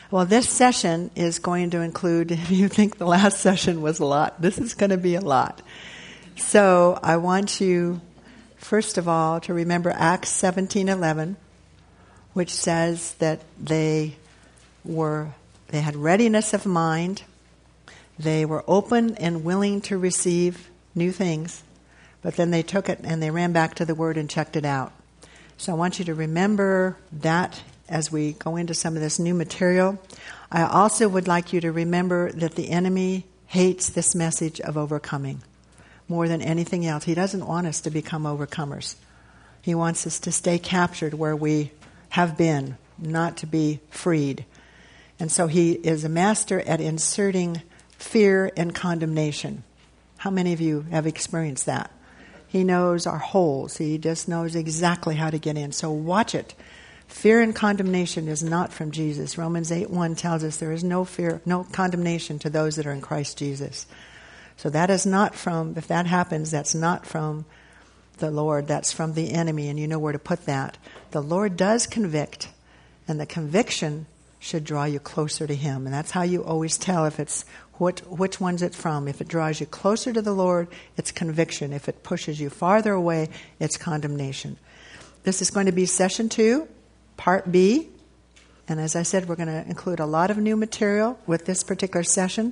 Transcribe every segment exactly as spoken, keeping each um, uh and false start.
Well, this session is going to include, if you think the last session was a lot, this is going to be a lot. So I want you, first of all, to remember Acts seventeen eleven, which says that they were, they had readiness of mind, they were open and willing to receive new things, but then they took it and they ran back to the Word and checked it out. So I want you to remember that as we go into some of this new material. I also would like you to remember that the enemy hates this message of overcoming more than anything else. He doesn't want us to become overcomers. He wants us to stay captured where we have been, not to be freed. And so he is a master at inserting fear and condemnation. How many of you have experienced that? He knows our holes. He just knows exactly how to get in. So watch it. Fear and condemnation is not from Jesus. Romans eight one tells us there is no fear, no condemnation to those that are in Christ Jesus. So that is not from, if that happens, that's not from the Lord. That's from the enemy, and you know where to put that. The Lord does convict, and the conviction should draw you closer to Him. And that's how you always tell if it's what, which one's it from. If it draws you closer to the Lord, it's conviction. If it pushes you farther away, it's condemnation. This is going to be session two. Part B, and as I said, we're going to include a lot of new material with this particular session.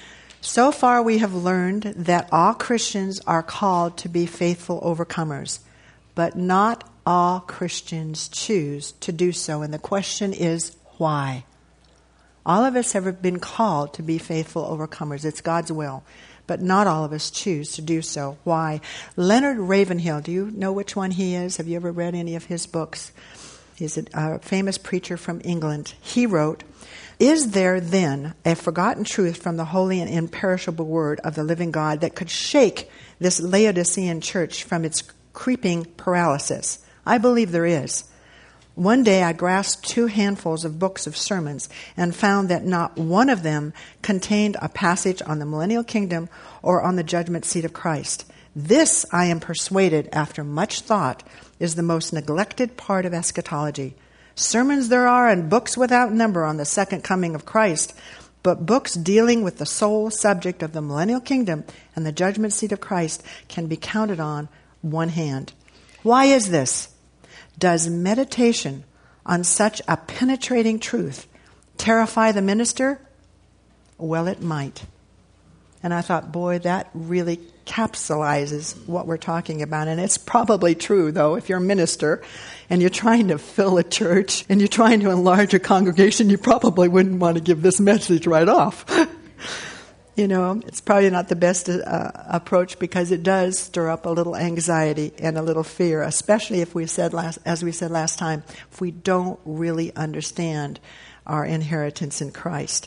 So far, we have learned that all Christians are called to be faithful overcomers, but not all Christians choose to do so. And the question is, why? All of us have been called to be faithful overcomers. It's God's will, but not all of us choose to do so. Why? Leonard Ravenhill, do you know which one he is? Have you ever read any of his books? He's a uh, famous preacher from England. He wrote, "Is there then a forgotten truth from the holy and imperishable word of the living God that could shake this Laodicean church from its creeping paralysis? I believe there is. One day I grasped two handfuls of books of sermons and found that not one of them contained a passage on the millennial kingdom or on the judgment seat of Christ. This, I am persuaded, after much thought, is the most neglected part of eschatology. Sermons there are and books without number on the second coming of Christ, but books dealing with the sole subject of the millennial kingdom and the judgment seat of Christ can be counted on one hand. Why is this? Does meditation on such a penetrating truth terrify the minister? Well, it might." And I thought, boy, that really capsulizes what we're talking about. And it's probably true, though, if you're a minister and you're trying to fill a church and you're trying to enlarge a congregation, you probably wouldn't want to give this message right off. You know, it's probably not the best uh, approach because it does stir up a little anxiety and a little fear, especially if we said last, as we said last time, if we don't really understand our inheritance in Christ.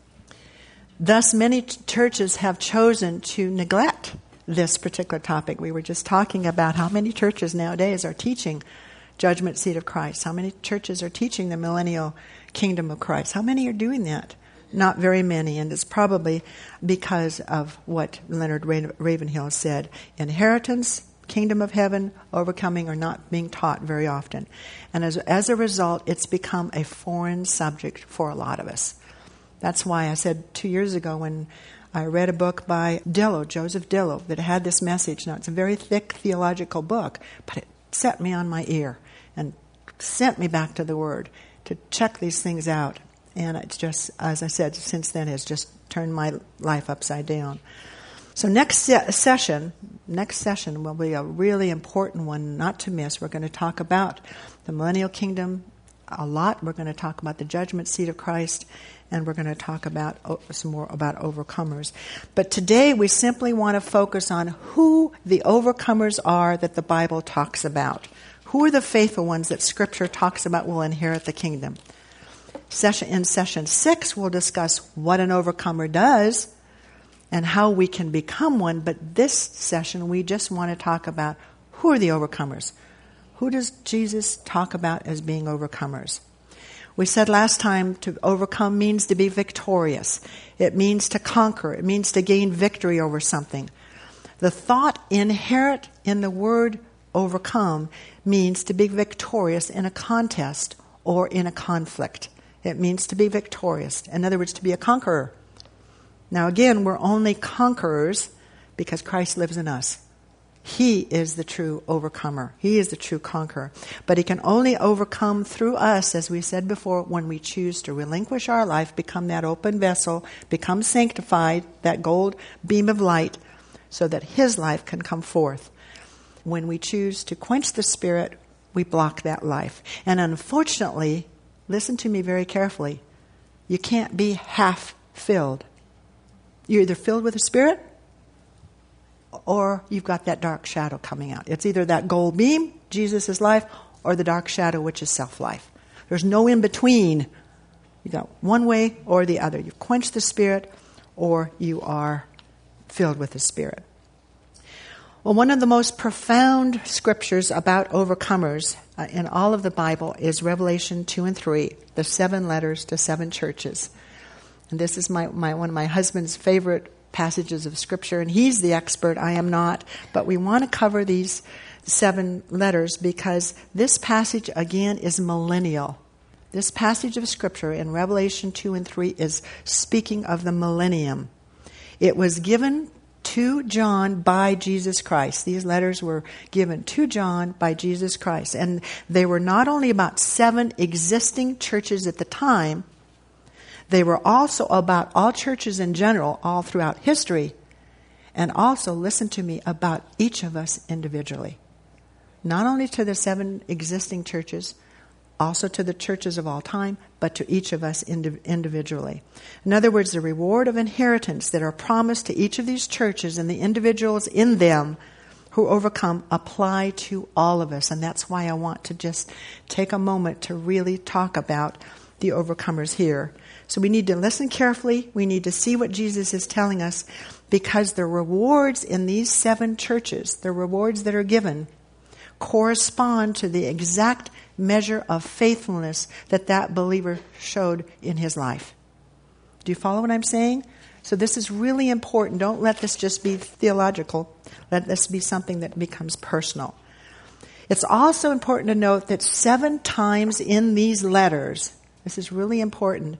Thus, many t- churches have chosen to neglect this particular topic. We were just talking about how many churches nowadays are teaching judgment seat of Christ. How many churches are teaching the millennial kingdom of Christ? How many are doing that? Not very many, and it's probably because of what Leonard Ravenhill said. Inheritance, kingdom of heaven, overcoming are not being taught very often. And as, as a result, it's become a foreign subject for a lot of us. That's why I said two years ago when I read a book by Dillow, Joseph Dillow, that had this message. Now, it's a very thick theological book, but it set me on my ear and sent me back to the Word to check these things out. And it's just, as I said, since then has just turned my life upside down. So next se- session, next session will be a really important one not to miss. We're going to talk about the millennial kingdom a lot. We're going to talk about the judgment seat of Christ, and we're going to talk about oh, some more about overcomers. But today we simply want to focus on who the overcomers are that the Bible talks about. Who are the faithful ones that Scripture talks about will inherit the kingdom? Session in session six, we'll discuss what an overcomer does and how we can become one. But this session, we just want to talk about who are the overcomers. Who does Jesus talk about as being overcomers? We said last time to overcome means to be victorious. It means to conquer. It means to gain victory over something. The thought inherent in the word overcome means to be victorious in a contest or in a conflict. It means to be victorious. In other words, to be a conqueror. Now again, we're only conquerors because Christ lives in us. He is the true overcomer. He is the true conqueror. But he can only overcome through us, as we said before, when we choose to relinquish our life, become that open vessel, become sanctified, that gold beam of light, so that his life can come forth. When we choose to quench the Spirit, we block that life. And unfortunately, listen to me very carefully, you can't be half filled. You're either filled with the Spirit, or you've got that dark shadow coming out. It's either that gold beam, Jesus' life, or the dark shadow, which is self-life. There's no in between. You got one way or the other. You've quenched the Spirit, or you are filled with the Spirit. Well, one of the most profound scriptures about overcomers uh, in all of the Bible is Revelation two and three, the seven letters to seven churches. And this is my, my one of my husband's favorite passages of Scripture, and he's the expert, I am not. But we want to cover these seven letters because this passage, again, is millennial. This passage of Scripture in Revelation two and three is speaking of the millennium. It was given to John by Jesus Christ. These letters were given to John by Jesus Christ. And they were not only about seven existing churches at the time, they were also about all churches in general, all throughout history, and also, listen to me, about each of us individually. Not only to the seven existing churches, also to the churches of all time, but to each of us indi- individually. In other words, the reward of inheritance that are promised to each of these churches and the individuals in them who overcome apply to all of us. And that's why I want to just take a moment to really talk about the overcomers here. So we need to listen carefully. We need to see what Jesus is telling us, because the rewards in these seven churches, the rewards that are given, correspond to the exact measure of faithfulness that that believer showed in his life. Do you follow what I'm saying? So this is really important. Don't let this just be theological. Let this be something that becomes personal. It's also important to note that seven times in these letters, this is really important,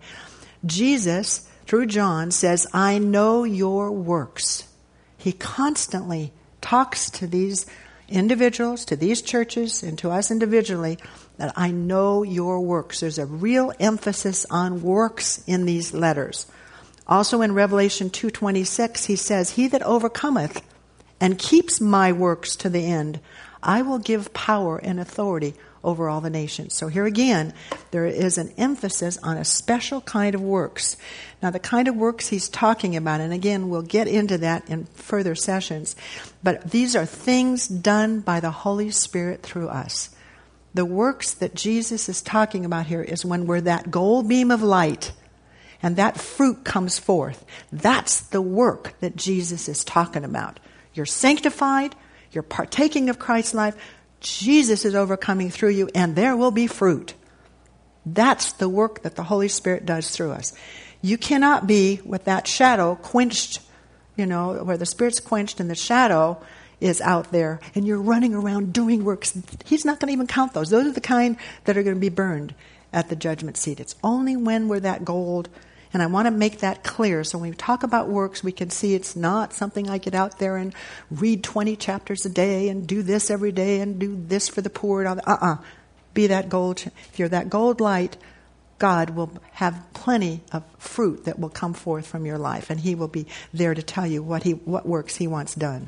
Jesus, through John, says, I know your works. He constantly talks to these individuals, to these churches, and to us individually, that I know your works. There's a real emphasis on works in these letters. Also in Revelation two twenty-six, he says, he that overcometh and keeps my works to the end, I will give power and authority over all the nations. So here again, there is an emphasis on a special kind of works. Now, the kind of works he's talking about, and again, we'll get into that in further sessions, but these are things done by the Holy Spirit through us. The works that Jesus is talking about here is when we're that gold beam of light and that fruit comes forth. That's the work that Jesus is talking about. You're sanctified, you're partaking of Christ's life, Jesus is overcoming through you, and there will be fruit. That's the work that the Holy Spirit does through us. You cannot be with that shadow quenched, you know, where the Spirit's quenched and the shadow is out there, and you're running around doing works. He's not going to even count those. Those are the kind that are going to be burned at the judgment seat. It's only when we're that gold. And I want to make that clear. So when we talk about works, we can see it's not something I get out there and read twenty chapters a day and do this every day and do this for the poor. And all that. Uh-uh. Be that gold. If you're that gold light, God will have plenty of fruit that will come forth from your life. And he will be there to tell you what he what works he wants done.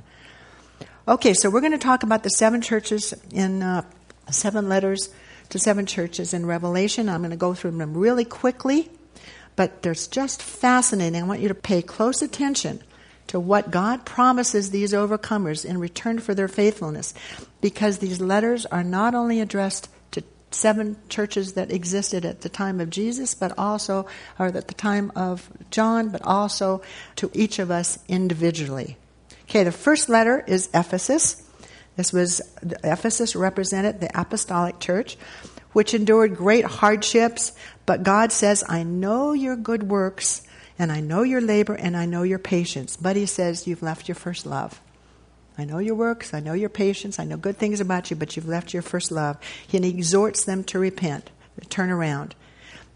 Okay, so we're going to talk about the seven churches in uh, seven letters to seven churches in Revelation. I'm going to go through them really quickly. But they're just fascinating. I want you to pay close attention to what God promises these overcomers in return for their faithfulness, because these letters are not only addressed to seven churches that existed at the time of Jesus, but also, or at the time of John, but also to each of us individually. Okay, the first letter is Ephesus. This was, Ephesus represented the apostolic church, which endured great hardships, but God says, I know your good works, and I know your labor, and I know your patience. But he says, you've left your first love. I know your works, I know your patience, I know good things about you, but you've left your first love. And he exhorts them to repent, to turn around.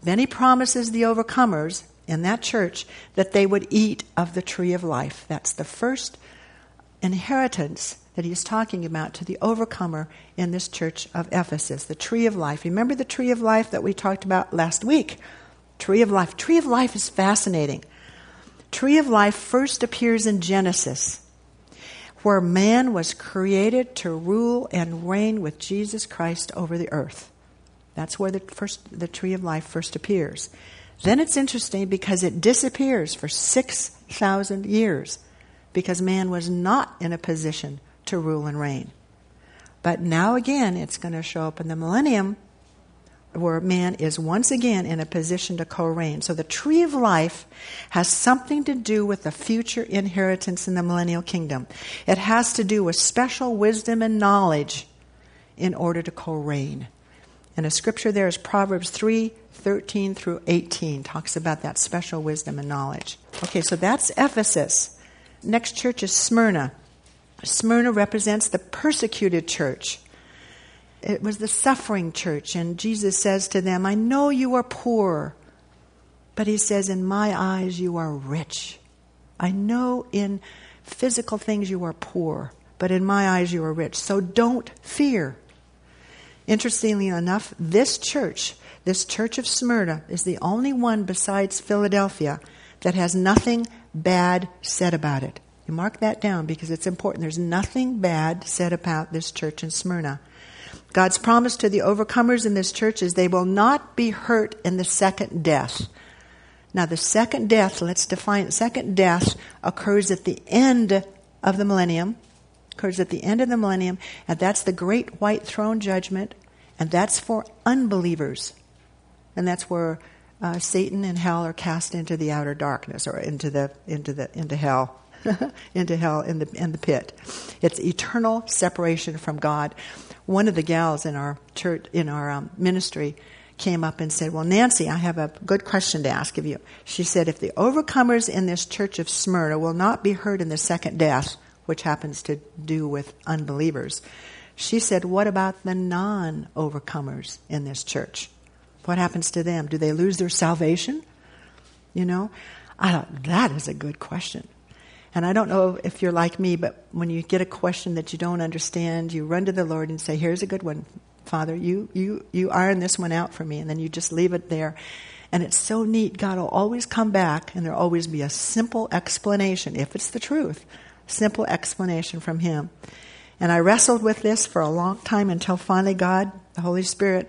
Then he promises the overcomers in that church that they would eat of the tree of life. That's the first inheritance that he's talking about to the overcomer in this church of Ephesus, the tree of life. Remember the tree of life that we talked about last week? Tree of life. Tree of life is fascinating. Tree of life first appears in Genesis, where man was created to rule and reign with Jesus Christ over the earth. That's where the first the tree of life first appears. Then it's interesting because it disappears for six thousand years because man was not in a position to rule and reign. But now again, it's going to show up in the millennium where man is once again in a position to co-reign. So the tree of life has something to do with the future inheritance in the millennial kingdom. It has to do with special wisdom and knowledge in order to co-reign. And the scripture there is Proverbs three, thirteen through eighteen, talks about that special wisdom and knowledge. Okay, so that's Ephesus. Next church is Smyrna. Smyrna represents the persecuted church. It was the suffering church, and Jesus says to them, I know you are poor, but he says, in my eyes you are rich. I know in physical things you are poor, but in my eyes you are rich. So don't fear. Interestingly enough, this church, this church of Smyrna, is the only one besides Philadelphia that has nothing bad said about it. You mark that down because it's important. There's nothing bad said about this church in Smyrna. God's promise to the overcomers in this church is they will not be hurt in the second death. Now, the second death, let's define it. Second death occurs at the end of the millennium, occurs at the end of the millennium, and that's the great white throne judgment, and that's for unbelievers. And that's where uh, Satan and hell are cast into the outer darkness, or into the into the into hell. into hell in the in the pit. It's eternal separation from God. One of the gals in our church, in our um, ministry, came up and said, well, Nancy, I have a good question to ask of you. She said, if the overcomers in this church of Smyrna will not be hurt in the second death, which happens to do with unbelievers, she said, what about the non-overcomers in this church? What happens to them? Do they lose their salvation? You know, I thought, that is a good question. And I don't know if you're like me, but when you get a question that you don't understand, you run to the Lord and say, here's a good one, Father. You you you iron this one out for me. And then you just leave it there. And it's so neat. God will always come back, and there'll always be a simple explanation, if it's the truth, simple explanation from Him. And I wrestled with this for a long time until finally God, the Holy Spirit,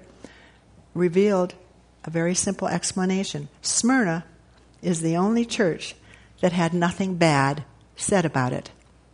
revealed a very simple explanation. Smyrna is the only church that had nothing bad said about it.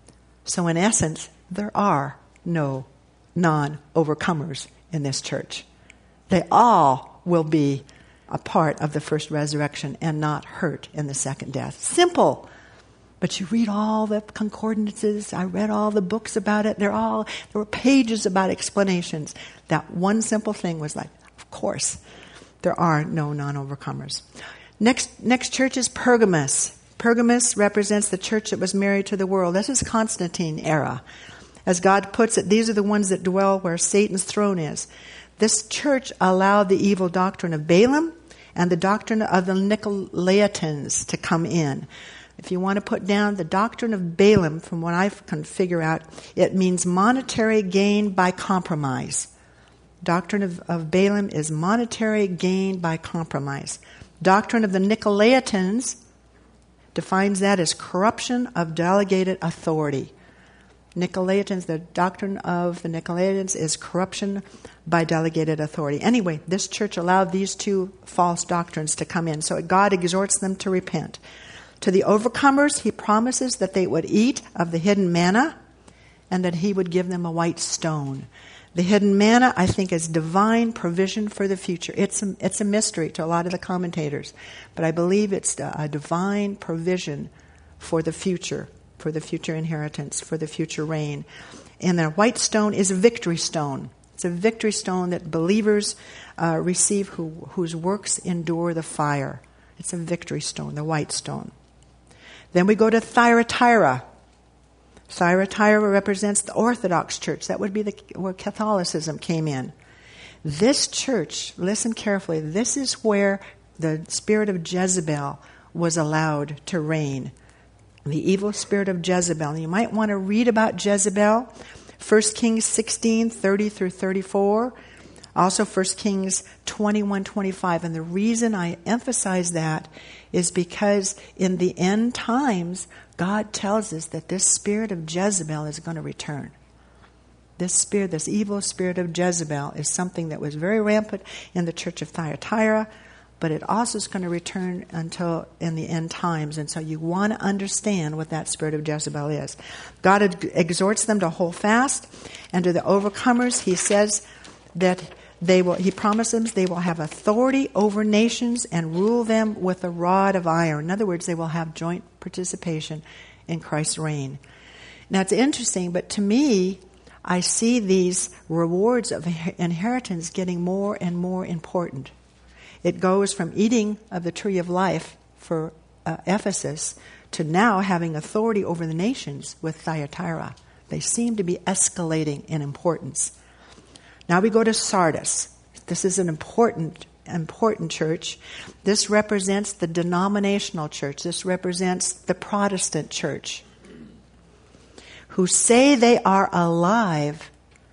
So in essence, there are no non-overcomers in this church. They all will be a part of the first resurrection and not hurt in the second death. Simple. But you read all the concordances. I read all the books about it. They're all, there were pages about explanations. That one simple thing was like, of course, there are no non-overcomers. Next, next church is Pergamos. Pergamos represents the church that was married to the world. This is Constantine era. As God puts it, these are the ones that dwell where Satan's throne is. This church allowed the evil doctrine of Balaam and the doctrine of the Nicolaitans to come in. If you want to put down the doctrine of Balaam, from what I can figure out, it means monetary gain by compromise. Doctrine of, of Balaam is monetary gain by compromise. Doctrine of the Nicolaitans defines that as corruption of delegated authority. Nicolaitans, the doctrine of the Nicolaitans is corruption by delegated authority. Anyway, this church allowed these two false doctrines to come in, so God exhorts them to repent. To the overcomers, He promises that they would eat of the hidden manna and that He would give them a white stone. The hidden manna, I think, is divine provision for the future. It's a, it's a mystery to a lot of the commentators, but I believe it's a, a divine provision for the future, for the future inheritance, for the future reign. And the white stone is a victory stone. It's a victory stone that believers uh, receive who, whose works endure the fire. It's a victory stone, the white stone. Then we go to Thyatira. Thyatira represents the Orthodox Church. That would be the, where Catholicism came in. This church, listen carefully, this is where the spirit of Jezebel was allowed to reign. The evil spirit of Jezebel. And you might want to read about Jezebel, First Kings sixteen, thirty through thirty-four. Also First Kings twenty-one, twenty-five. And the reason I emphasize that is because in the end times, God tells us that this spirit of Jezebel is going to return. This spirit, this evil spirit of Jezebel is something that was very rampant in the church of Thyatira, but it also is going to return until in the end times. And so you want to understand what that spirit of Jezebel is. God exhorts them to hold fast, and to the overcomers, he says that they will, he promises they will have authority over nations and rule them with a rod of iron. In other words, they will have joint participation in Christ's reign. Now it's interesting, but to me, I see these rewards of inheritance getting more and more important. It goes from eating of the tree of life for uh, Ephesus to now having authority over the nations with Thyatira. They seem to be escalating in importance. Now we go to Sardis. This is an important, important church. This represents the denominational church. This represents the Protestant church, who say they are alive,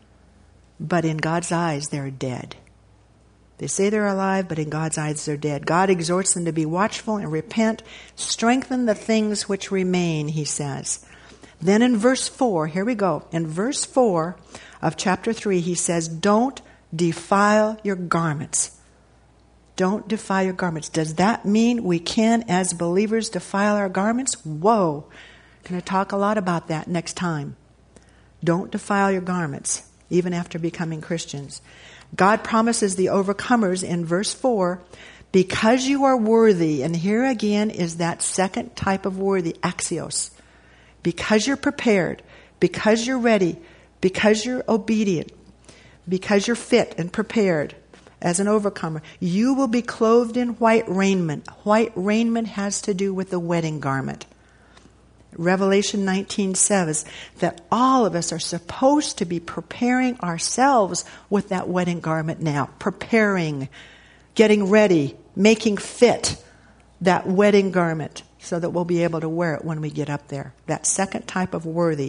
but in God's eyes they're dead. They say they're alive, but in God's eyes they're dead. God exhorts them to be watchful and repent. Strengthen the things which remain, he says. Then in verse four, here we go. In verse four of chapter three, he says, don't defile your garments. Don't defile your garments. Does that mean we can, as believers, defile our garments? Whoa. Going to talk a lot about that next time. Don't defile your garments, even after becoming Christians. God promises the overcomers in verse four, because you are worthy, and here again is that second type of worthy, axios. Because you're prepared, because you're ready, because you're obedient, because you're fit and prepared as an overcomer, you will be clothed in white raiment. White raiment has to do with the wedding garment. Revelation nineteen says that all of us are supposed to be preparing ourselves with that wedding garment now. Preparing, getting ready, making fit that wedding garment so that we'll be able to wear it when we get up there. That second type of worthy,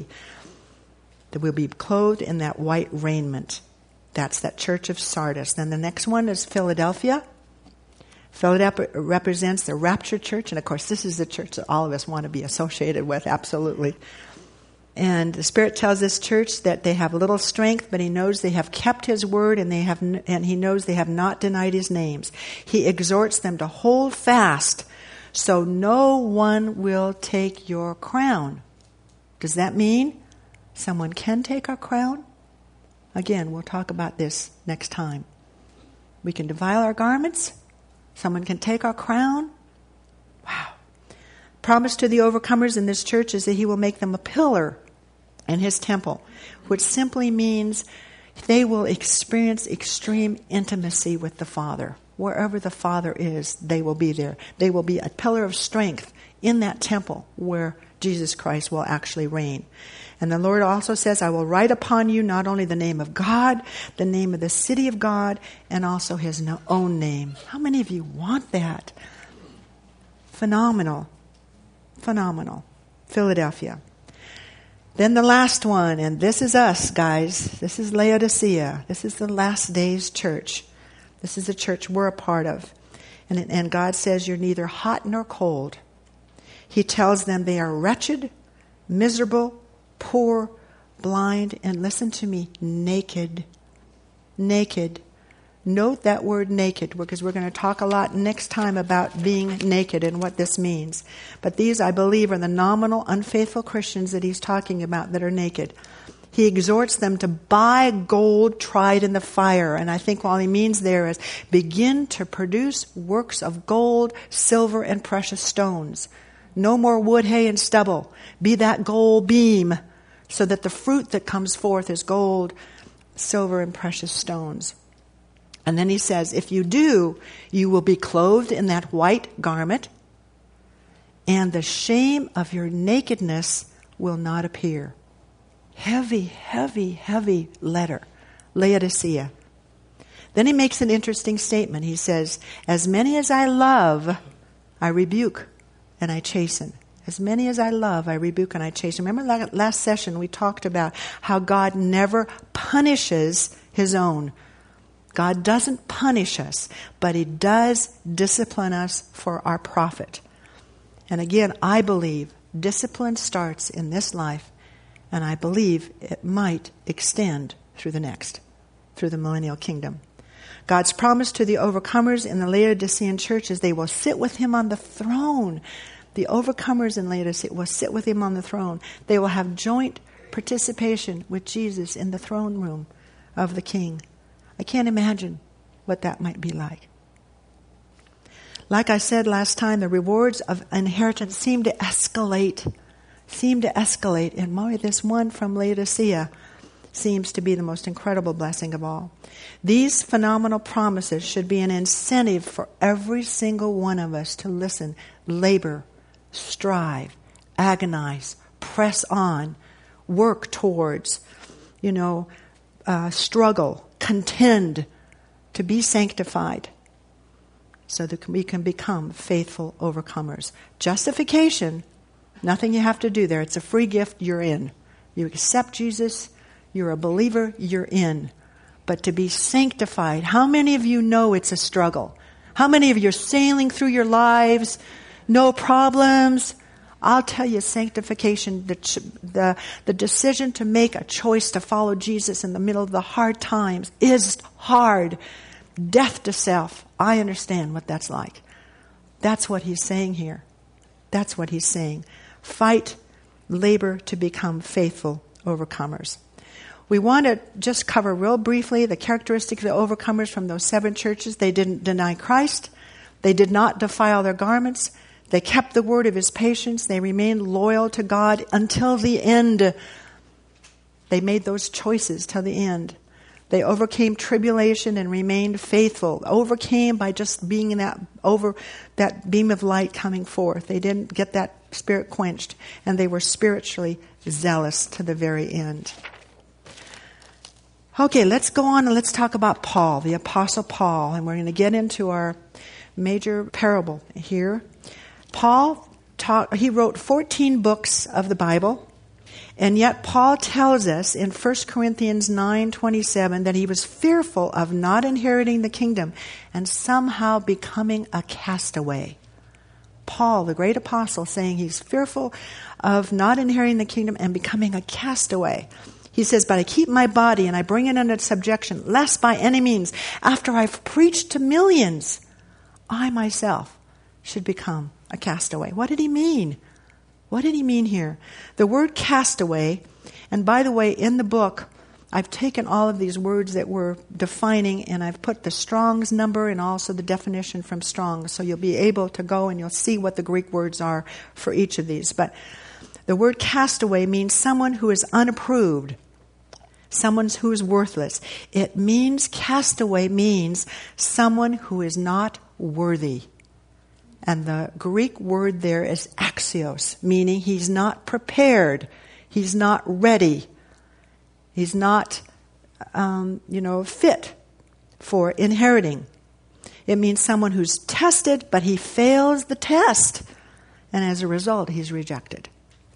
that we'll be clothed in that white raiment. That's that church of Sardis. Then the next one is Philadelphia. Philadelphia represents the rapture church, and of course this is the church that all of us want to be associated with, absolutely. And the Spirit tells this church that they have little strength, but he knows they have kept his word, and they have, and he knows they have not denied his names. He exhorts them to hold fast, so no one will take your crown. Does that mean someone can take our crown? Again, we'll talk about this next time. We can defile our garments. Someone can take our crown. Wow. Promise to the overcomers in this church is that he will make them a pillar in his temple, which simply means they will experience extreme intimacy with the Father. Wherever the Father is, they will be there. They will be a pillar of strength in that temple where Jesus Christ will actually reign. And the Lord also says, I will write upon you not only the name of God, the name of the city of God, and also his own name. How many of you want that? Phenomenal. Phenomenal. Philadelphia. Then the last one, and this is us, guys. This is Laodicea. This is the last days church. This is the church we're a part of. And, and God says you're neither hot nor cold. He tells them they are wretched, miserable, poor, blind, and listen to me, naked. Naked. Note that word naked, because we're going to talk a lot next time about being naked and what this means. But these, I believe, are the nominal, unfaithful Christians that he's talking about that are naked. He exhorts them to buy gold tried in the fire. And I think all he means there is begin to produce works of gold, silver, and precious stones. No more wood, hay, and stubble. Be that gold beam so that the fruit that comes forth is gold, silver, and precious stones. And then he says, if you do, you will be clothed in that white garment, and the shame of your nakedness will not appear. Heavy, heavy, heavy letter. Laodicea. Then he makes an interesting statement. He says, as many as I love, I rebuke and I chasten. As many as I love, I rebuke and I chasten. Remember last session we talked about how God never punishes his own. God doesn't punish us, but he does discipline us for our profit. And again, I believe discipline starts in this life, and I believe it might extend through the next, through the millennial kingdom. God's promise to the overcomers in the Laodicean church is they will sit with him on the throne. The overcomers in Laodicea will sit with him on the throne. They will have joint participation with Jesus in the throne room of the King. I can't imagine what that might be like. Like I said last time, the rewards of inheritance seem to escalate, seem to escalate. And boy, this one from Laodicea seems to be the most incredible blessing of all. These phenomenal promises should be an incentive for every single one of us to listen, labor, strive, agonize, press on, work towards, you know, uh, struggle, contend, to be sanctified, so that we can become faithful overcomers. Justification, nothing you have to do there. It's a free gift, you're in. You accept Jesus, you're a believer, you're in. But to be sanctified, how many of you know it's a struggle? How many of you are sailing through your lives, no problems? I'll tell you, sanctification, the, the, the decision to make a choice to follow Jesus in the middle of the hard times is hard. Death to self. I understand what that's like. That's what he's saying here. That's what he's saying. Fight, labor to become faithful overcomers. We want to just cover real briefly the characteristics of the overcomers from those seven churches. They didn't deny Christ. They did not defile their garments. They kept the word of his patience. They remained loyal to God until the end. They made those choices till the end. They overcame tribulation and remained faithful. Overcame by just being in that over that beam of light coming forth. They didn't get that spirit quenched, and they were spiritually zealous to the very end. Okay, let's go on and let's talk about Paul, the Apostle Paul, and we're going to get into our major parable here. Paul taught, he wrote fourteen books of the Bible. And yet Paul tells us in First Corinthians nine twenty-seven that he was fearful of not inheriting the kingdom and somehow becoming a castaway. Paul, the great apostle, saying he's fearful of not inheriting the kingdom and becoming a castaway. He says, but I keep my body and I bring it under subjection, lest by any means, after I've preached to millions, I myself should become a castaway. What did he mean? What did he mean here? The word castaway, and by the way, in the book, I've taken all of these words that we're defining and I've put the Strong's number and also the definition from Strong, so you'll be able to go and you'll see what the Greek words are for each of these. But the word castaway means someone who is unapproved, someone who is worthless. It means, castaway means someone who is not worthy. And the Greek word there is axios, meaning he's not prepared, he's not ready, he's not, um, you know, fit for inheriting. It means someone who's tested, but he fails the test, and as a result, he's rejected.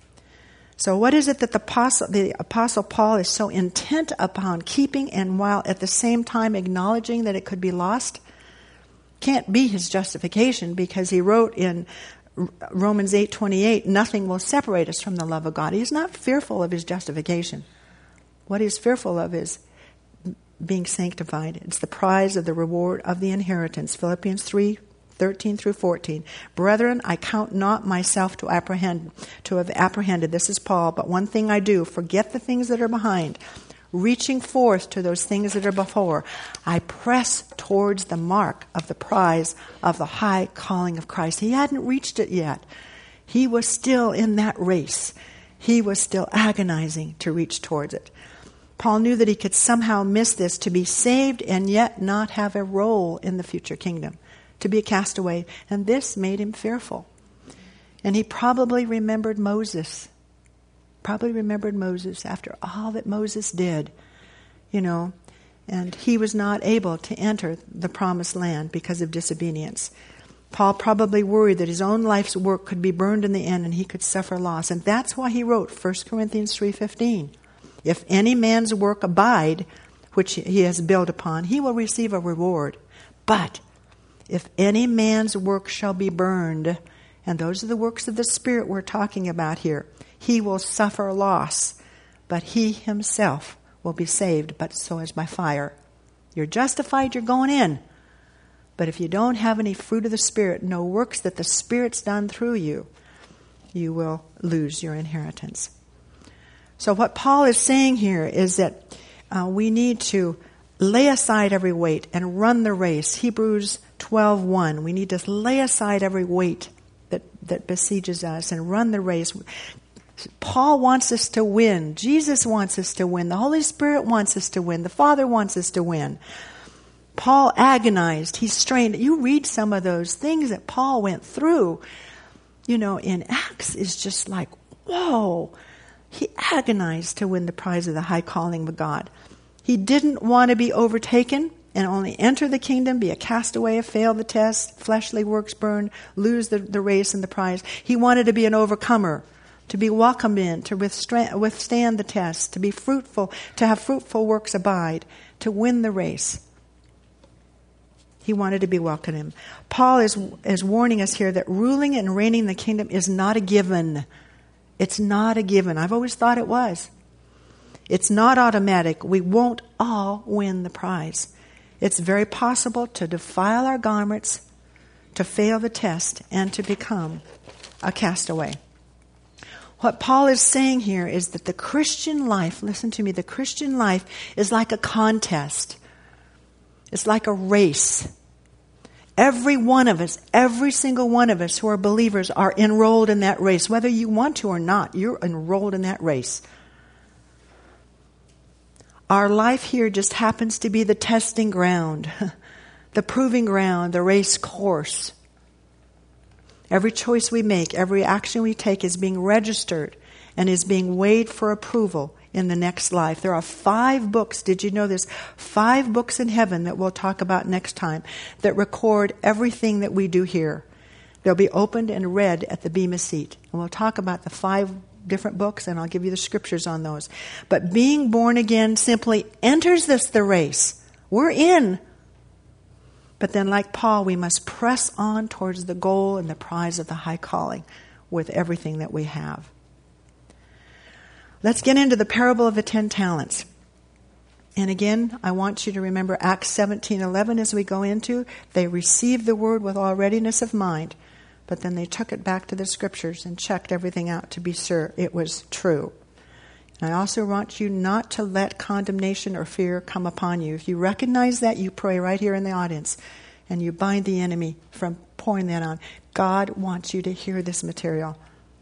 So what is it that the apostle, the apostle Paul is so intent upon keeping, and while at the same time acknowledging that it could be lost? Can't be his justification, because he wrote in Romans eight twenty-eight, nothing will separate us from the love of God. He's not fearful of his justification. What he's fearful of is being sanctified. It's the prize of the reward of the inheritance. Philippians three thirteen through fourteen. Brethren, I count not myself to apprehend, to have apprehended. This is Paul. But one thing I do, forget the things that are behind, reaching forth to those things that are before, I press towards the mark of the prize of the high calling of Christ. He hadn't reached it yet. He was still in that race. He was still agonizing to reach towards it. Paul knew that he could somehow miss this, to be saved and yet not have a role in the future kingdom, to be a castaway. And this made him fearful. And he probably remembered Moses. Probably remembered Moses after all that Moses did, you know. And he was not able to enter the promised land because of disobedience. Paul probably worried that his own life's work could be burned in the end and he could suffer loss. And that's why he wrote First Corinthians three fifteen. If any man's work abide, which he has built upon, he will receive a reward. But if any man's work shall be burned, and those are the works of the Spirit we're talking about here, he will suffer loss, but he himself will be saved, but so as by fire. You're justified, you're going in. But if you don't have any fruit of the Spirit, no works that the Spirit's done through you, you will lose your inheritance. So what Paul is saying here is that uh, we need to lay aside every weight and run the race. Hebrews twelve one. We need to lay aside every weight that, that besieges us and run the race. Paul wants us to win. Jesus wants us to win. The Holy Spirit wants us to win. The Father wants us to win. Paul agonized. He strained. You read some of those things that Paul went through, you know, in Acts is just like, whoa. He agonized to win the prize of the high calling of God. He didn't want to be overtaken and only enter the kingdom, be a castaway, fail the test, fleshly works burned, lose the, the race and the prize. He wanted to be an overcomer, to be welcomed in, to withstand, withstand the test, to be fruitful, to have fruitful works abide, to win the race. He wanted to be welcomed in. Paul is, is warning us here that ruling and reigning the kingdom is not a given. It's not a given. I've always thought it was. It's not automatic. We won't all win the prize. It's very possible to defile our garments, to fail the test, and to become a castaway. What Paul is saying here is that the Christian life, listen to me, the Christian life is like a contest. It's like a race. Every one of us, every single one of us who are believers are enrolled in that race. Whether you want to or not, you're enrolled in that race. Our life here just happens to be the testing ground, the proving ground, the race course. Every choice we make, every action we take is being registered and is being weighed for approval in the next life. There are five books, did you know this? Five books in heaven that we'll talk about next time that record everything that we do here. They'll be opened and read at the Bema seat. And we'll talk about the five different books and I'll give you the scriptures on those. But being born again simply enters this the race. We're in. But then like Paul, we must press on towards the goal and the prize of the high calling with everything that we have. Let's get into the parable of the ten talents. And again, I want you to remember Acts seventeen eleven as we go into. They received the word with all readiness of mind, but then they took it back to the scriptures and checked everything out to be sure it was true. And I also want you not to let condemnation or fear come upon you. If you recognize that, you pray right here in the audience and you bind the enemy from pouring that on. God wants you to hear this material.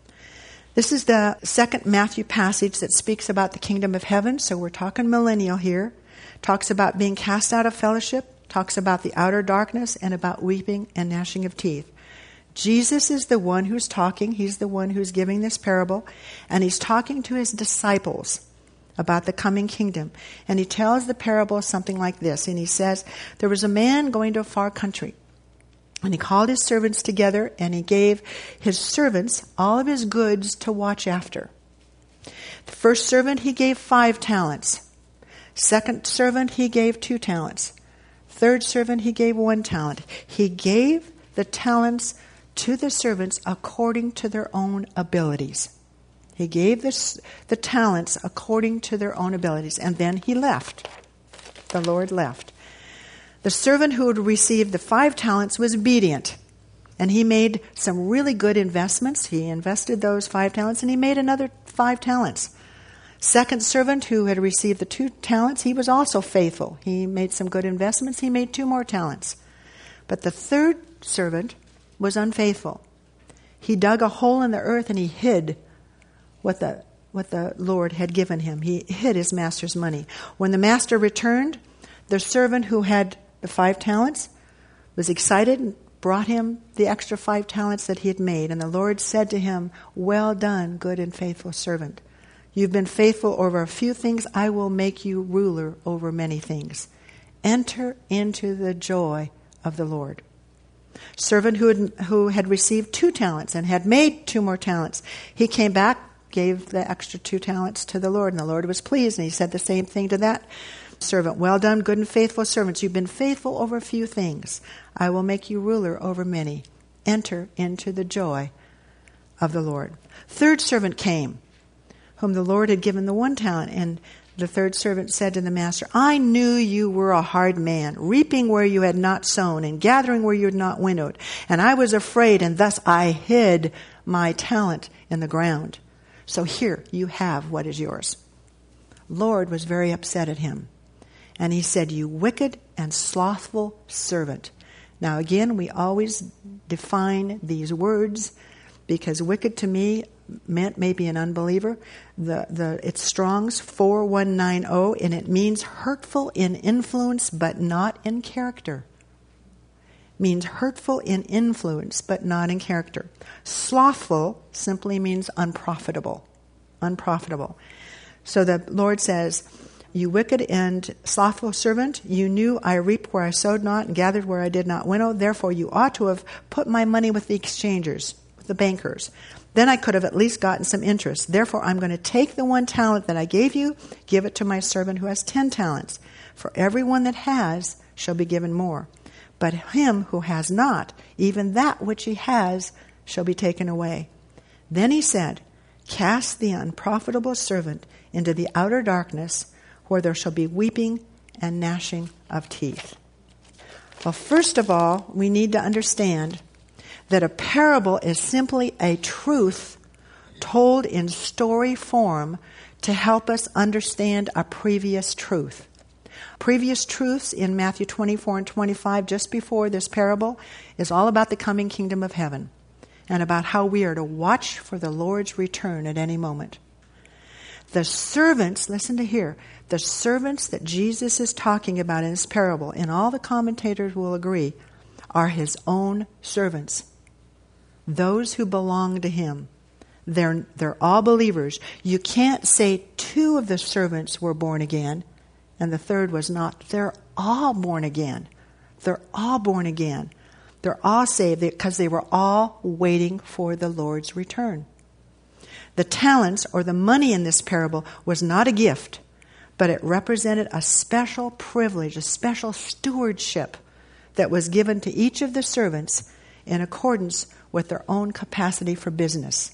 This is the second Matthew passage that speaks about the kingdom of heaven. So we're talking millennial here. Talks about being cast out of fellowship. Talks about the outer darkness and about weeping and gnashing of teeth. Jesus is the one who's talking. He's the one who's giving this parable. And he's talking to his disciples about the coming kingdom. And he tells the parable something like this. And he says, there was a man going to a far country. And he called his servants together, and he gave his servants all of his goods to watch after. The first servant he gave five talents. Second servant he gave two talents. Third servant he gave one talent. He gave the talents to the servants according to their own abilities. He gave the, the talents according to their own abilities. And then he left. The Lord left. The servant who had received the five talents was obedient. And he made some really good investments. He invested those five talents and he made another five talents. Second servant who had received the two talents, he was also faithful. He made some good investments. He made two more talents. But the third servant was unfaithful. He dug a hole in the earth and he hid what the what the Lord had given him. He hid his master's money. When the master returned, the servant who had the five talents was excited and brought him the extra five talents that he had made. And the Lord said to him, well done, good and faithful servant. You've been faithful over a few things. I will make you ruler over many things. enter into the joy of the Lord. Servant who had, who had received two talents and had made two more talents, he came back, gave the extra two talents to the Lord, and the Lord was pleased, and he said the same thing to that servant. Well done, good and faithful servants. You've been faithful over a few things. I will make you ruler over many. Enter into the joy of the Lord. Third servant came, whom the Lord had given the one talent, and the third servant said to the master, I knew you were a hard man, reaping where you had not sown and gathering where you had not winnowed. And I was afraid, and thus I hid my talent in the ground. So here you have what is yours. Lord was very upset at him. And he said, you wicked and slothful servant. Now again, we always define these words because wicked to me meant maybe an unbeliever. The the it's Strong's four one nine zero, and it means hurtful in influence but not in character. Means hurtful in influence but not in character. Slothful simply means unprofitable. Unprofitable. So the Lord says, you wicked and slothful servant, you knew I reaped where I sowed not and gathered where I did not winnow. Therefore you ought to have put my money with the exchangers, with the bankers. Then I could have at least gotten some interest. Therefore I'm going to take the one talent that I gave you, give it to my servant who has ten talents. For everyone that has shall be given more. But him who has not, even that which he has, shall be taken away. Then he said, cast the unprofitable servant into the outer darkness, where there shall be weeping and gnashing of teeth. Well, first of all, we need to understand that a parable is simply a truth told in story form to help us understand a previous truth. Previous truths in Matthew twenty-four and twenty-five, just before this parable, is all about the coming kingdom of heaven and about how we are to watch for the Lord's return at any moment. The servants, listen to here, the servants that Jesus is talking about in this parable, and all the commentators will agree, are his own servants. Those who belong to him. They're, they're all believers. You can't say two of the servants were born again and the third was not. They're all born again. They're all born again. They're all saved because they were all waiting for the Lord's return. The talents, or the money in this parable, was not a gift, but it represented a special privilege, a special stewardship that was given to each of the servants in accordance with their own capacity for business.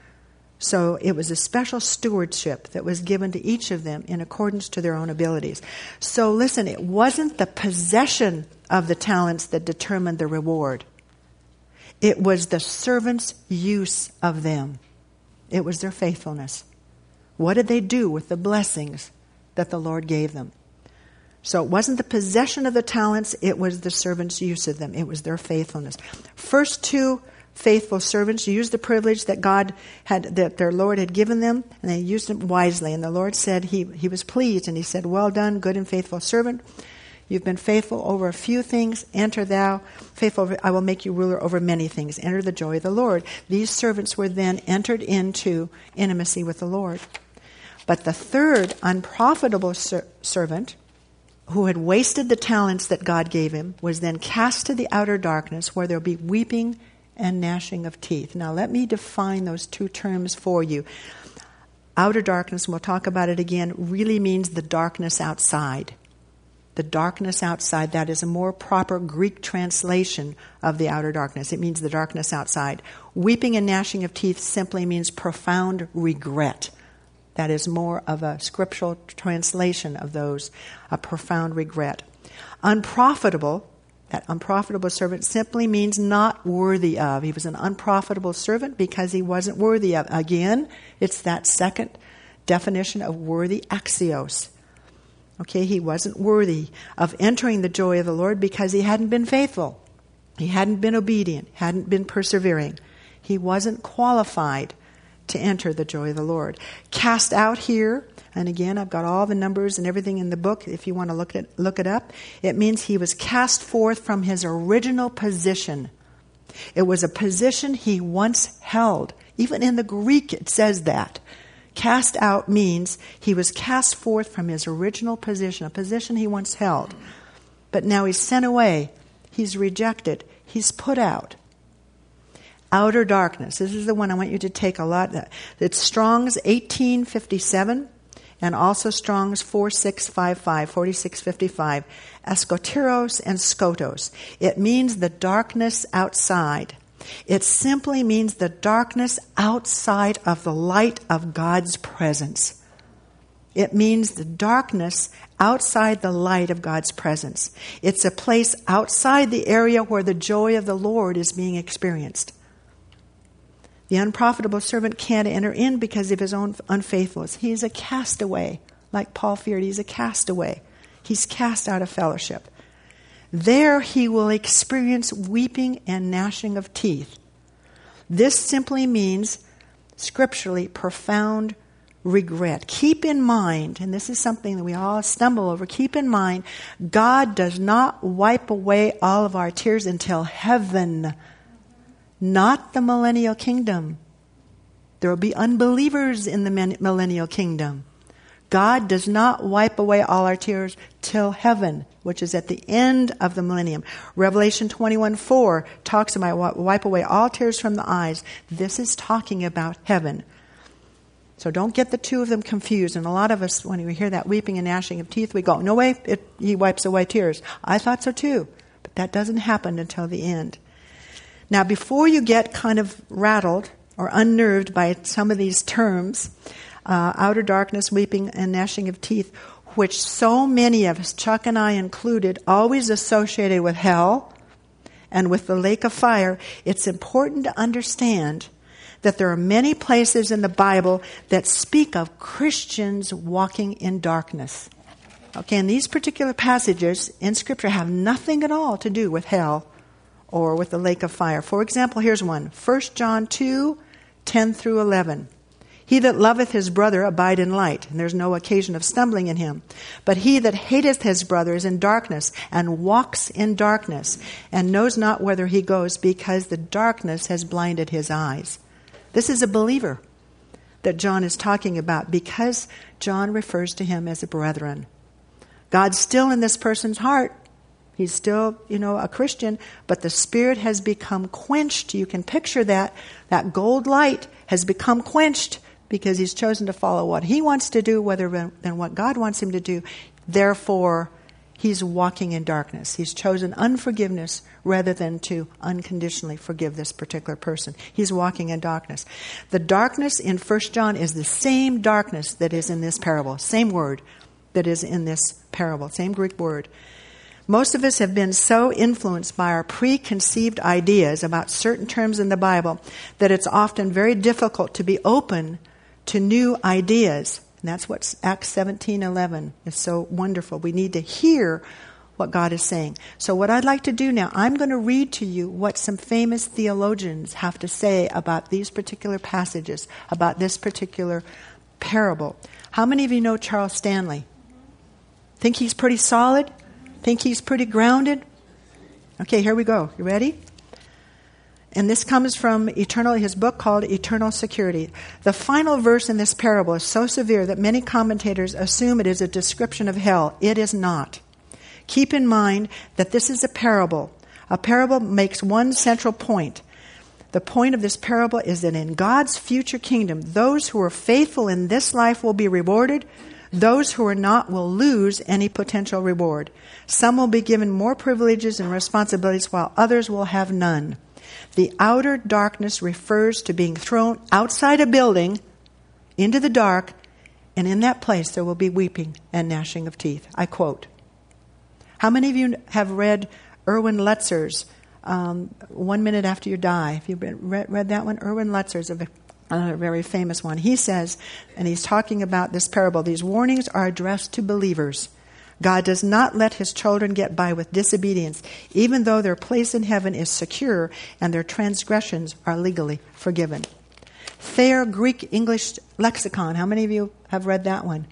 So it was a special stewardship that was given to each of them in accordance to their own abilities. So listen, it wasn't the possession of the talents that determined the reward. It was the servants' use of them. It was their faithfulness. What did they do with the blessings that the Lord gave them? So it wasn't the possession of the talents, it was the servants' use of them. It was their faithfulness. First two faithful servants used the privilege that God had, that their Lord had given them, and they used it wisely. And the Lord said he, he was pleased, and he said, well done, good and faithful servant. You've been faithful over a few things. Enter thou, faithful, over, I will make you ruler over many things. Enter the joy of the Lord. These servants were then entered into intimacy with the Lord. But the third unprofitable ser- servant, who had wasted the talents that God gave him, was then cast to the outer darkness, where there will be weeping and gnashing of teeth. Now let me define those two terms for you. Outer darkness, and we'll talk about it again, really means the darkness outside. The darkness outside, that is a more proper Greek translation of the outer darkness. It means the darkness outside. Weeping and gnashing of teeth simply means profound regret. That is more of a scriptural translation of those, a profound regret. Unprofitable, that unprofitable servant simply means not worthy of. He was an unprofitable servant because he wasn't worthy of. Again, it's that second definition of worthy, axios. Okay, he wasn't worthy of entering the joy of the Lord because he hadn't been faithful. He hadn't been obedient, hadn't been persevering. He wasn't qualified to enter the joy of the Lord. Cast out here, and again, I've got all the numbers and everything in the book if you want to look at look it up. It means he was cast forth from his original position. It was a position he once held. Even in the Greek it says that. Cast out means he was cast forth from his original position, a position he once held. but now he's sent away. He's rejected. He's put out. Outer darkness. This is the one I want you to take a lot. It's Strong's eighteen fifty-seven and also Strong's forty-six fifty-five, forty-six fifty-five. Eskoteros and skotos. It means the darkness outside. It simply means the darkness outside of the light of God's presence. It means the darkness outside the light of God's presence. It's a place outside the area where the joy of the Lord is being experienced. The unprofitable servant can't enter in because of his own unfaithfulness. He is a castaway, like Paul feared. He's a castaway. He's cast out of fellowship. There he will experience weeping and gnashing of teeth. This simply means, scripturally, profound regret. Keep in mind, and this is something that we all stumble over, keep in mind, God does not wipe away all of our tears until heaven, not the millennial kingdom. There will be unbelievers in the millennial kingdom. God does not wipe away all our tears till heaven, which is at the end of the millennium. Revelation twenty-one four talks about wipe away all tears from the eyes. This is talking about heaven. So don't get the two of them confused. And a lot of us, when we hear that weeping and gnashing of teeth, we go, no way, it, he wipes away tears. I thought so too. But that doesn't happen until the end. Now, before you get kind of rattled or unnerved by some of these terms, uh, outer darkness, weeping and gnashing of teeth, which so many of us, Chuck and I included, always associated with hell and with the lake of fire, it's important to understand that there are many places in the Bible that speak of Christians walking in darkness. Okay, and these particular passages in Scripture have nothing at all to do with hell or with the lake of fire. For example, here's one. First John two, ten through eleven. He that loveth his brother abide in light, and there's no occasion of stumbling in him. But he that hateth his brother is in darkness, and walks in darkness, and knows not whither he goes, because the darkness has blinded his eyes. This is a believer that John is talking about, because John refers to him as a brethren. God's still in this person's heart. He's still, you know, a Christian, but the Spirit has become quenched. You can picture that. That gold light has become quenched because he's chosen to follow what he wants to do rather than what God wants him to do. Therefore, he's walking in darkness. He's chosen unforgiveness rather than to unconditionally forgive this particular person. He's walking in darkness. The darkness in First John is the same darkness that is in this parable. Same word that is in this parable. Same Greek word. Most of us have been so influenced by our preconceived ideas about certain terms in the Bible that it's often very difficult to be open to new ideas. And that's what Acts seventeen eleven is so wonderful. We need to hear what God is saying. So what I'd like to do now, I'm going to read to you what some famous theologians have to say about these particular passages, about this particular parable. How many of you know Charles Stanley? Think he's pretty solid? Think he's pretty grounded? Okay, here we go. You ready? And this comes from Eternal, his book called Eternal Security. The final verse in this parable is so severe that many commentators assume it is a description of hell. It is not. Keep in mind that this is a parable. A parable makes one central point. The point of this parable is that in God's future kingdom, those who are faithful in this life will be rewarded. Those who are not will lose any potential reward. Some will be given more privileges and responsibilities while others will have none. The outer darkness refers to being thrown outside a building into the dark, and in that place there will be weeping and gnashing of teeth. I quote. How many of you have read Erwin Letzer's um, One Minute After You Die? Have you read, read that one? Erwin Letzer's a another very famous one. He says, and he's talking about this parable, these warnings are addressed to believers. God does not let his children get by with disobedience, even though their place in heaven is secure and their transgressions are legally forgiven. Thayer Greek English Lexicon. How many of you have read that one?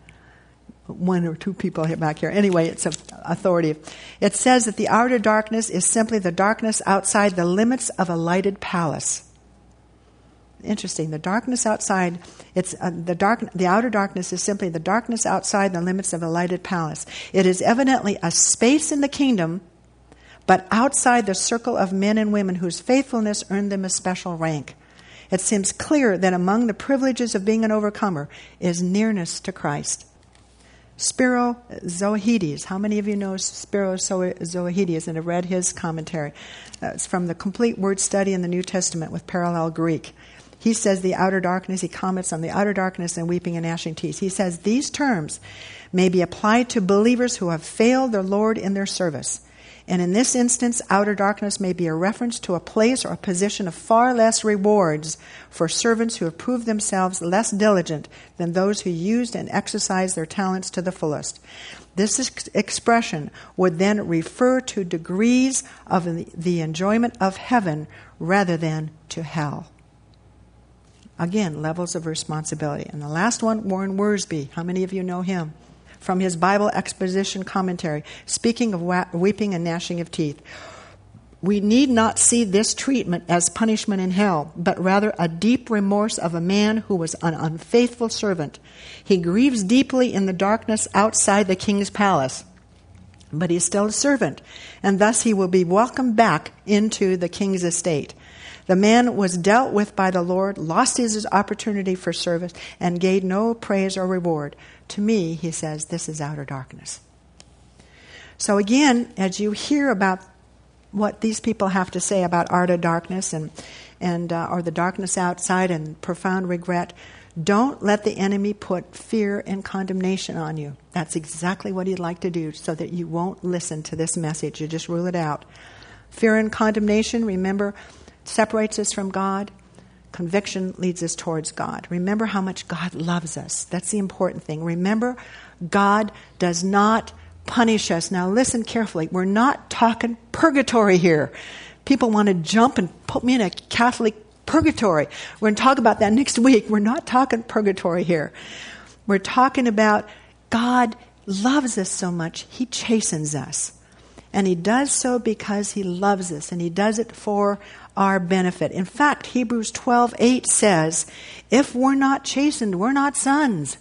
One or two people here back here. Anyway, it's authoritative. It says that the outer darkness is simply the darkness outside the limits of a lighted palace. interesting. The darkness outside, it's uh, the dark. The outer darkness is simply the darkness outside the limits of a lighted palace. It is evidently a space in the kingdom, but outside the circle of men and women whose faithfulness earned them a special rank. It seems clear that among the privileges of being an overcomer is nearness to Christ. Spiro Zoohides. How many of you know Spiro Zoohides and have read his commentary? Uh, it's from the Complete Word Study in the New Testament with parallel Greek. He says the outer darkness, he comments on the outer darkness and weeping and gnashing teeth. He says these terms may be applied to believers who have failed their Lord in their service. And in this instance, outer darkness may be a reference to a place or a position of far less rewards for servants who have proved themselves less diligent than those who used and exercised their talents to the fullest. This ex- expression would then refer to degrees of the, the enjoyment of heaven rather than to hell. Again, levels of responsibility. And the last one, Warren Wiersbe. How many of you know him? From his Bible exposition commentary, speaking of wa- weeping and gnashing of teeth. We need not see this treatment as punishment in hell, but rather a deep remorse of a man who was an unfaithful servant. He grieves deeply in the darkness outside the king's palace, but he's still a servant, and thus he will be welcomed back into the king's estate. The man was dealt with by the Lord, lost his opportunity for service, and gained no praise or reward. To me, he says, this is outer darkness. So again, as you hear about what these people have to say about outer darkness and, and uh, or the darkness outside and profound regret, don't let the enemy put fear and condemnation on you. That's exactly what he'd like to do, so that you won't listen to this message. You just rule it out. Fear and condemnation, remember, separates us from God. Conviction leads us towards God. Remember how much God loves us. That's the important thing. Remember, God does not punish us. Now listen carefully. We're not talking purgatory here. People want to jump and put me in a Catholic purgatory. We're going to talk about that next week. We're not talking purgatory here. We're talking about God loves us so much, He chastens us. And He does so because He loves us, and He does it for our benefit. In fact, Hebrews twelve eight says, if we're not chastened, we're not sons.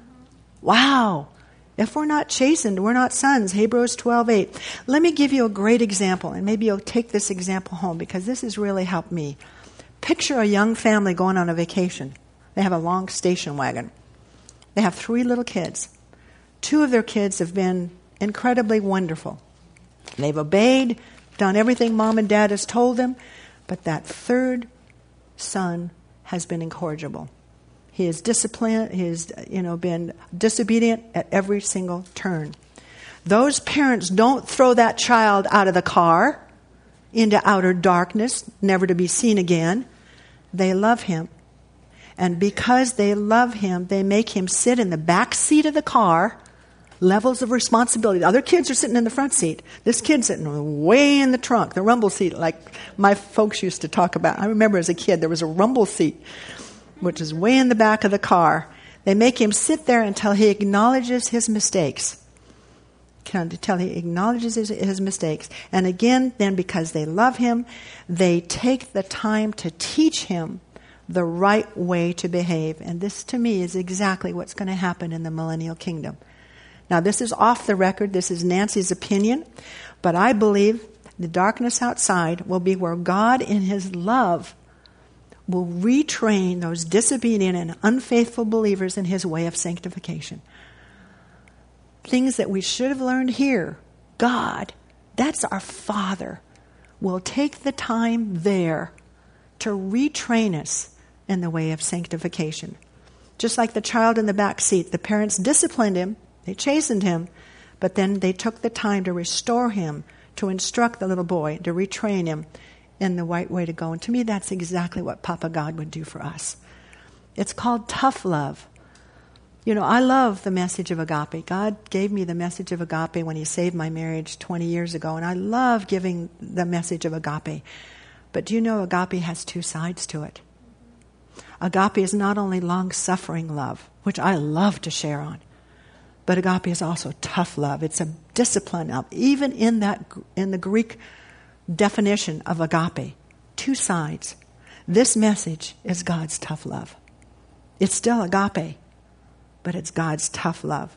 Wow. If we're not chastened, we're not sons. Hebrews twelve eight. Let me give you a great example, and maybe you'll take this example home, because this has really helped me. Picture a young family going on a vacation. They have a long station wagon. They have three little kids. Two of their kids have been incredibly wonderful. They've obeyed, done everything mom and dad has told them, but that third son has been incorrigible. He is disciplined, he has, you know, been disobedient at every single turn. Those parents don't throw that child out of the car into outer darkness, never to be seen again. They love him. And because they love him, they make him sit in the back seat of the car. Levels of responsibility. The other kids are sitting in the front seat. This kid's sitting way in the trunk, the rumble seat, like my folks used to talk about. I remember as a kid there was a rumble seat, which is way in the back of the car. They make him sit there until he acknowledges his mistakes. Until he acknowledges his, his mistakes. And again, then because they love him, they take the time to teach him the right way to behave. And this, to me, is exactly what's going to happen in the millennial kingdom. Now, this is off the record. This is Nancy's opinion. But I believe the darkness outside will be where God, in His love, will retrain those disobedient and unfaithful believers in His way of sanctification. Things that we should have learned here. God, that's our Father, will take the time there to retrain us in the way of sanctification. Just like the child in the back seat, the parents disciplined him. They chastened him, but then they took the time to restore him, to instruct the little boy, to retrain him in the right way to go. And to me, that's exactly what Papa God would do for us. It's called tough love. You know, I love the message of agape. God gave me the message of agape when He saved my marriage twenty years ago, and I love giving the message of agape. But do you know agape has two sides to it? Agape is not only long-suffering love, which I love to share on, but agape is also tough love. It's a discipline of, even in that, in the Greek definition of agape, two sides. This message is God's tough love. It's still agape, but it's God's tough love.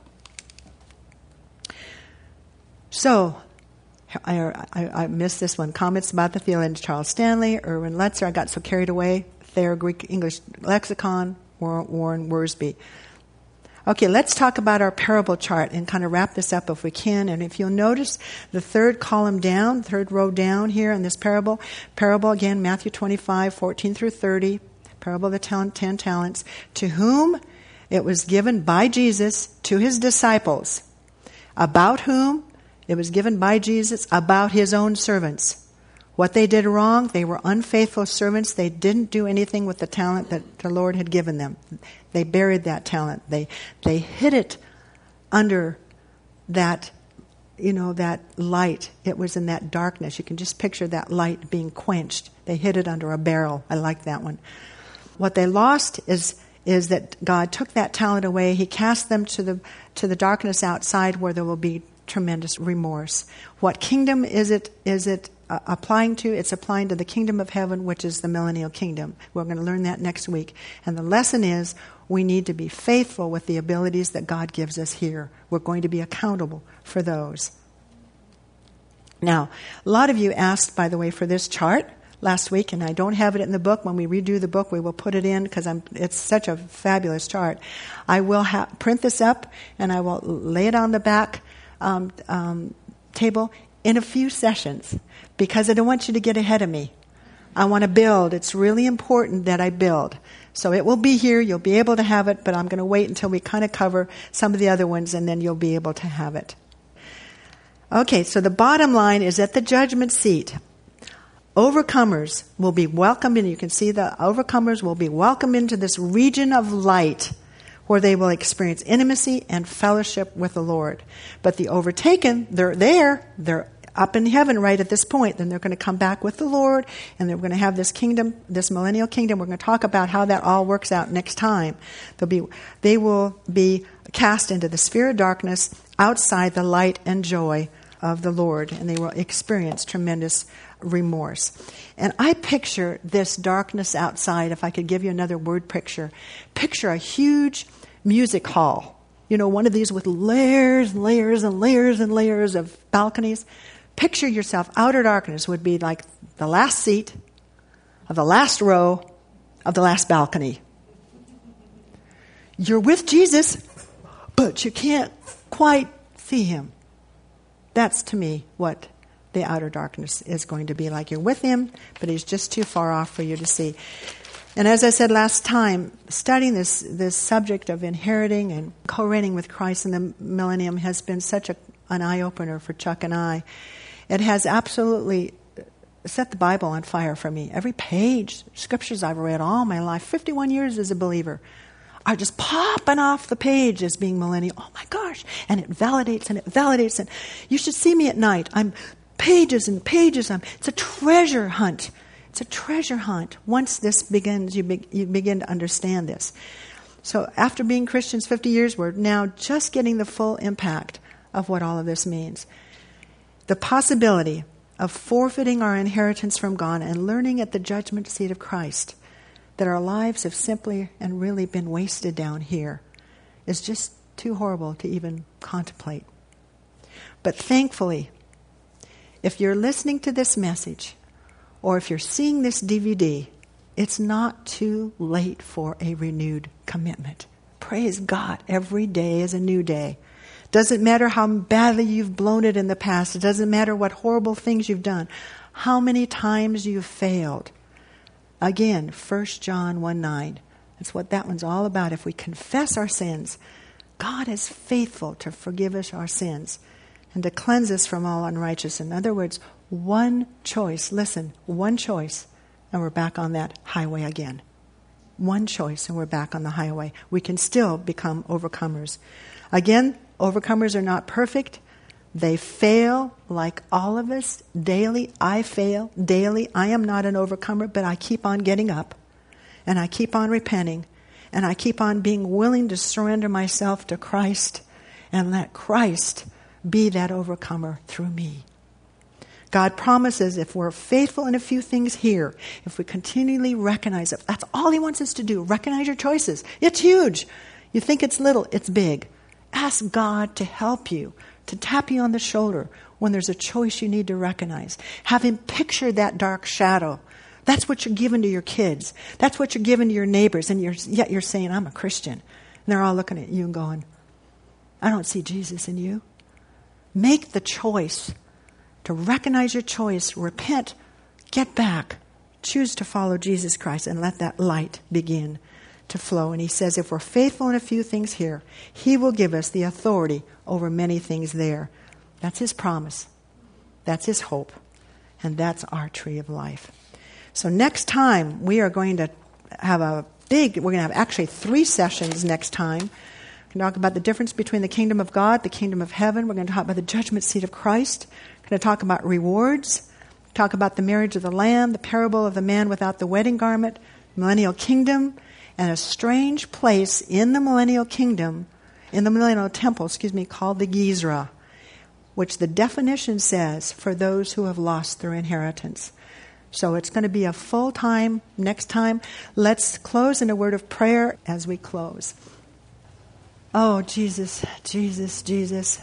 So, I, I, I missed this one. Comments about the theologian Charles Stanley, Erwin Lutzer. I got so carried away. Thayer Greek English Lexicon, Warren Worsby. Okay, let's talk about our parable chart and kind of wrap this up if we can. And if you'll notice the third column down, third row down here in this parable, parable again, Matthew twenty-five, fourteen through thirty, parable of the ten, ten talents, to whom it was given by Jesus to his disciples, about whom it was given by Jesus about his own servants. What they did wrong, they were unfaithful servants. They didn't do anything with the talent that the Lord had given them. They buried that talent. They they hid it under that, you know, that light. It was in that darkness. You can just picture that light being quenched. They hid it under a barrel. I like that one. What they lost is is that God took that talent away. He cast them to the to the darkness outside where there will be tremendous remorse. What kingdom is it is it uh, applying to? It's applying to the kingdom of heaven, which is the millennial kingdom. We're going to learn that next week. And the lesson is we need to be faithful with the abilities that God gives us here. We're going to be accountable for those. Now, a lot of you asked, by the way, for this chart last week, and I don't have it in the book. When we redo the book, we will put it in because I'm, it's such a fabulous chart. I will ha- print this up, and I will lay it on the back um, um, table in a few sessions because I don't want you to get ahead of me. I want to build. It's really important that I build. So it will be here. You'll be able to have it, but I'm going to wait until we kind of cover some of the other ones, and then you'll be able to have it. Okay, so the bottom line is at the judgment seat, overcomers will be welcomed, and you can see the overcomers will be welcomed into this region of light where they will experience intimacy and fellowship with the Lord. But the overtaken, they're there, they're up in heaven right at this point. Then they're going to come back with the Lord, and they're going to have this kingdom, this millennial kingdom. We're going to talk about how that all works out next time. They'll be, they will be cast into the sphere of darkness outside the light and joy of the Lord, and they will experience tremendous remorse. And I picture this darkness outside, if I could give you another word picture, picture a huge music hall. You know, one of these with layers and layers and layers and layers of balconies. Picture yourself, outer darkness would be like the last seat of the last row of the last balcony. You're with Jesus, but you can't quite see him. That's, to me, what the outer darkness is going to be like. You're with him, but he's just too far off for you to see. And as I said last time, studying this, this subject of inheriting and co-reigning with Christ in the millennium has been such a, an eye-opener for Chuck and I. It has absolutely set the Bible on fire for me. Every page, scriptures I've read all my life, fifty-one years as a believer, are just popping off the page as being millennial. Oh my gosh. And it validates and it validates. And you should see me at night. I'm pages and pages. I'm, it's a treasure hunt. It's a treasure hunt. Once this begins, you, be, you begin to understand this. So after being Christians fifty years, we're now just getting the full impact of what all of this means. The possibility of forfeiting our inheritance from God and learning at the judgment seat of Christ that our lives have simply and really been wasted down here is just too horrible to even contemplate. But thankfully, if you're listening to this message, or if you're seeing this D V D, it's not too late for a renewed commitment. Praise God. Every day is a new day. Doesn't matter how badly you've blown it in the past. It doesn't matter what horrible things you've done. How many times you've failed. Again, First John one nine. That's what that one's all about. If we confess our sins, God is faithful to forgive us our sins and to cleanse us from all unrighteousness. In other words, one choice. Listen, one choice, and we're back on that highway again. One choice, and we're back on the highway. We can still become overcomers. Again, overcomers are not perfect. They fail like all of us daily. I fail daily. I am not an overcomer, but I keep on getting up, and I keep on repenting, and I keep on being willing to surrender myself to Christ and let Christ be that overcomer through me. God promises if we're faithful in a few things here, if we continually recognize it, that's all he wants us to do. Recognize your choices. It's huge. You think it's little, it's big. Ask God to help you, to tap you on the shoulder when there's a choice you need to recognize. Have him picture that dark shadow. That's what you're giving to your kids. That's what you're giving to your neighbors. And you're, yet you're saying, I'm a Christian. And they're all looking at you and going, I don't see Jesus in you. Make the choice to recognize your choice, repent, get back, choose to follow Jesus Christ, and let that light begin to flow. And he says if we're faithful in a few things here, he will give us the authority over many things there. That's his promise. That's his hope. And that's our tree of life. So next time, we are going to have a big, we're going to have actually three sessions next time. We're going to talk about the difference between the kingdom of God, the kingdom of heaven. We're going to talk about the judgment seat of Christ. We're going to talk about rewards, talk about the marriage of the Lamb, the parable of the man without the wedding garment, millennial kingdom, and a strange place in the millennial kingdom, in the millennial temple, excuse me, called the Gizra, which the definition says for those who have lost their inheritance. So it's going to be a full time next time. Let's close in a word of prayer as we close. Oh, Jesus, Jesus, Jesus.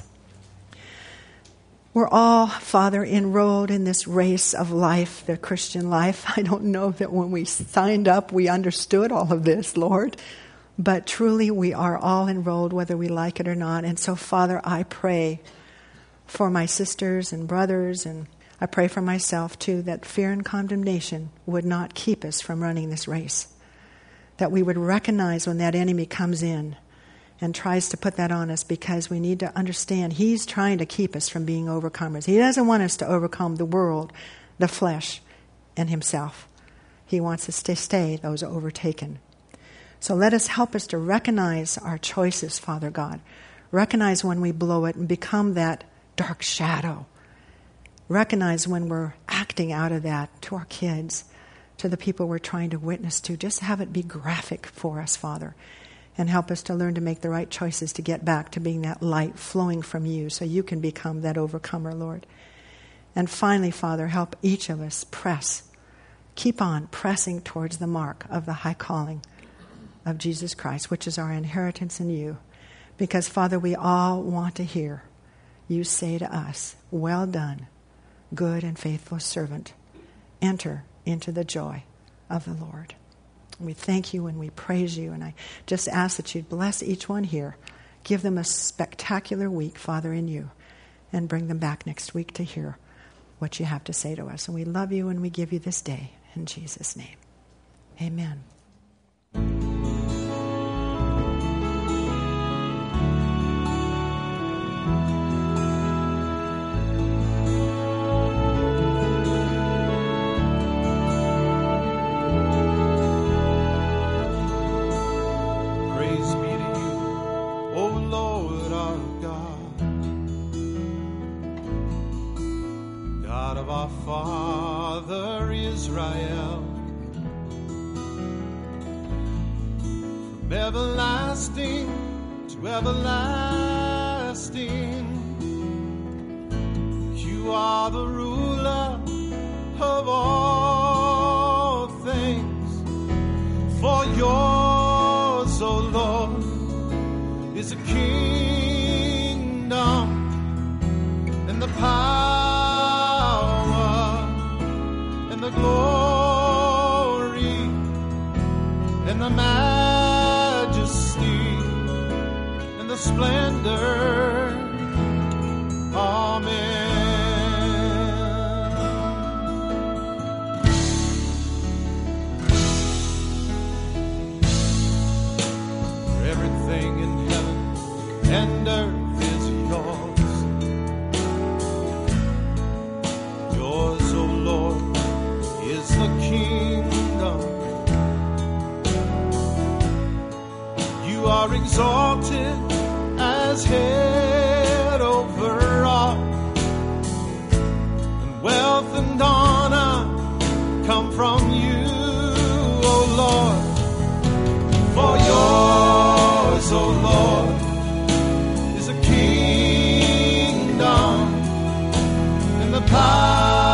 We're all, Father, enrolled in this race of life, the Christian life. I don't know that when we signed up, we understood all of this, Lord. But truly, we are all enrolled, whether we like it or not. And so, Father, I pray for my sisters and brothers, and I pray for myself, too, that fear and condemnation would not keep us from running this race. That we would recognize when that enemy comes in and tries to put that on us, because we need to understand he's trying to keep us from being overcomers. He doesn't want us to overcome the world, the flesh, and himself. He wants us to stay those overtaken. So let us help us to recognize our choices, Father God. Recognize when we blow it and become that dark shadow. Recognize when we're acting out of that to our kids, to the people we're trying to witness to. Just have it be graphic for us, Father. And help us to learn to make the right choices to get back to being that light flowing from you so you can become that overcomer, Lord. And finally, Father, help each of us press, keep on pressing towards the mark of the high calling of Jesus Christ, which is our inheritance in you. Because, Father, we all want to hear you say to us, well done, good and faithful servant. Enter into the joy of the Lord. We thank you and we praise you. And I just ask that you'd bless each one here. Give them a spectacular week, Father, in you. And bring them back next week to hear what you have to say to us. And we love you and we give you this day. In Jesus' name. Amen. Everlasting to everlasting, you are the ruler of all things. For yours, O Lord, is a kingdom and the power and the glory and the majesty and the splendor. Amen. For everything in heaven and earth is yours. Yours, O Lord, is the kingdom. You are exalted as head over all, and wealth and honor come from you, O Lord. For yours, O Lord, is a kingdom and the power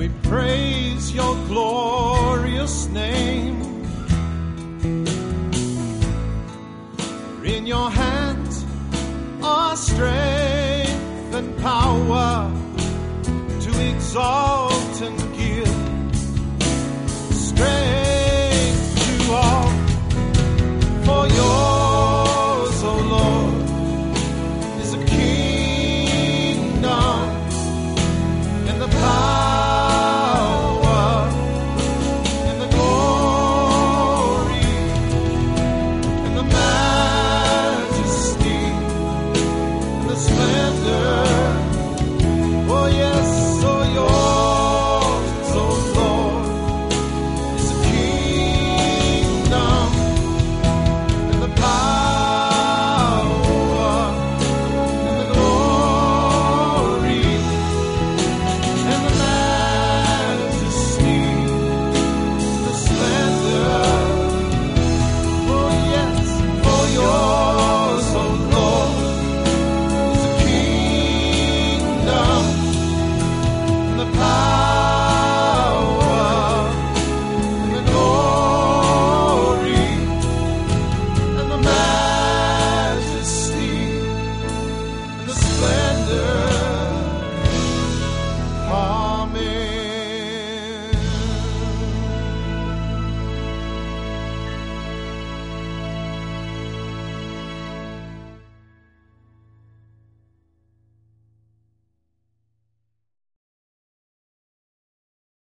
we praise your glorious name. For in your hands are strength and power to exalt and give strength to all. For yours, O Lord, is the kingdom and the power and the glory and the majesty and the splendor